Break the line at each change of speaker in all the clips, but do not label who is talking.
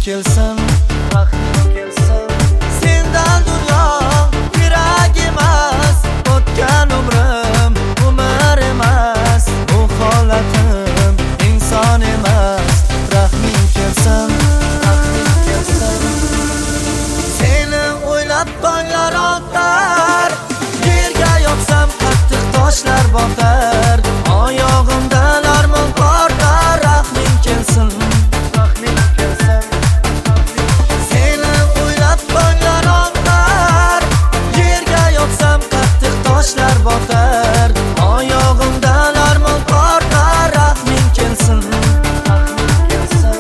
kelsin, rahming kelsin. Sendan dunyo kerak emas, o'tgan umrim umr emas. Bu holatim inson emas, rahming kelsin, rahming kelsin. Seni o'ylab tonglar otar, yerga yotsam qattiq toshlar botar. Oyog'imdan armon tortar, rahming kelsin, rahming kelsin. Seni o'ylab tonglar otar, yerga yotsam qattiq toshlar botar. Oyog'imdan armon tortar, rahming kelsin, rahming kelsin.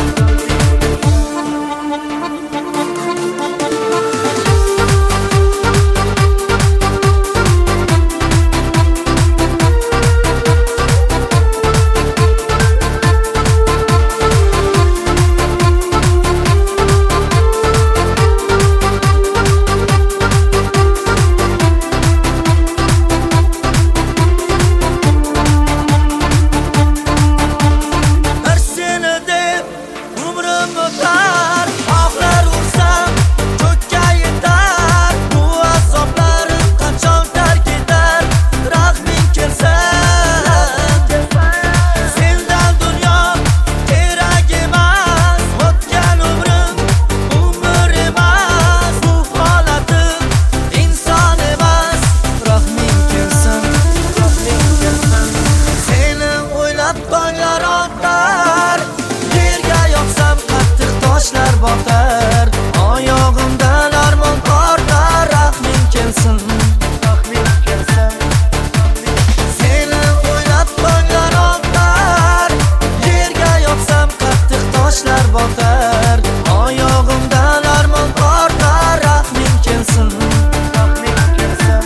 Botar, oyog'imdan armon tortar, rahming kelsin, rahming kelsin. Seni o'ylab tonglar otar, yerga yotsam qattiq toshlar botar. Oyog'imdan armon tortar, rahming kelsin, rahming kelsin.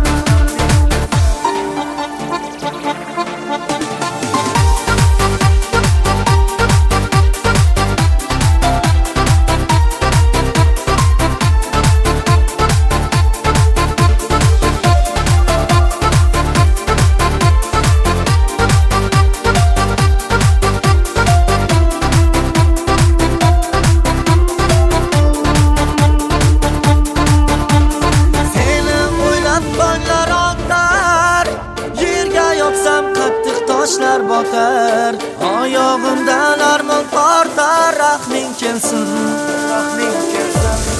Toshlar botar, oyog'imdan armon tortar, rahming kelsin, rahming kelsin.